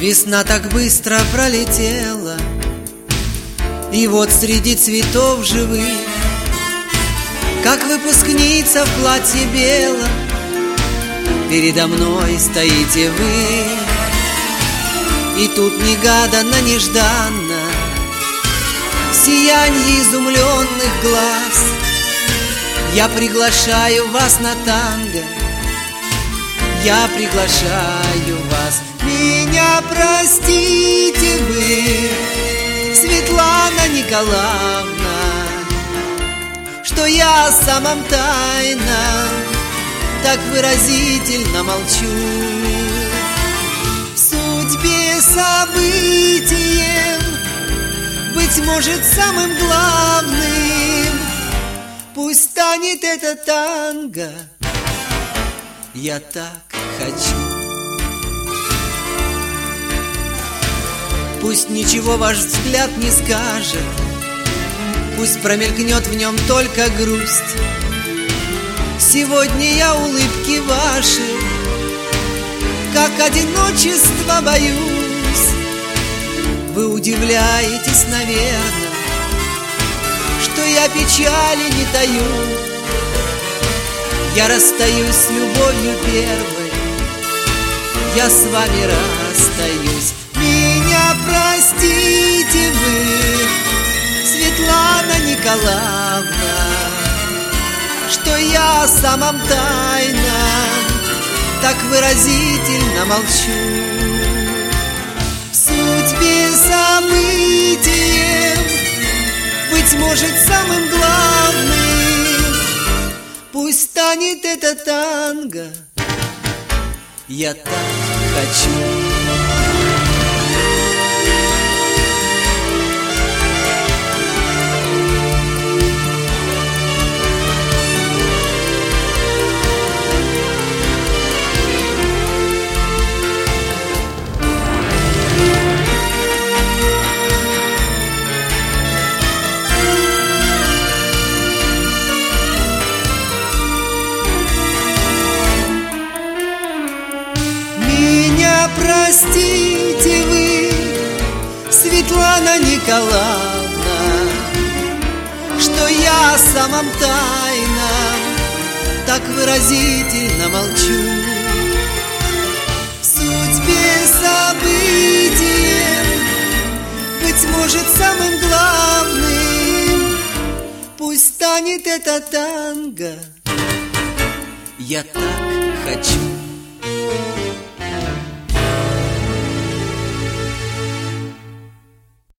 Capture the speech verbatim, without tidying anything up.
Весна так быстро пролетела, и вот среди цветов живых, как выпускница в платье белом, передо мной стоите вы. И тут негаданно, нежданно, в сиянье изумленных глаз я приглашаю вас на танго, я приглашаю вас. Меня простите вы, Светлана Николаевна, что я о самом тайном так выразительно молчу. В судьбе событием, быть может, самым главным пусть станет это танго. Я так хочу. Пусть ничего ваш взгляд не скажет, пусть промелькнет в нем только грусть. Сегодня я улыбки ваши, как одиночество боюсь. Вы удивляетесь, наверное, что я печали не таю. Я расстаюсь с любовью первой, я с вами расстаюсь. Меня простите вы, Светлана Николаевна, что я о самом тайном так выразительно молчу. В судьбе событием, быть может, самым главным пусть станет это танго. Я так хочу. Простите вы, Светлана Николаевна, что я о самом тайном так выразительно молчу. В судьбе событием, быть может, самым главным пусть станет это танго. Я так хочу.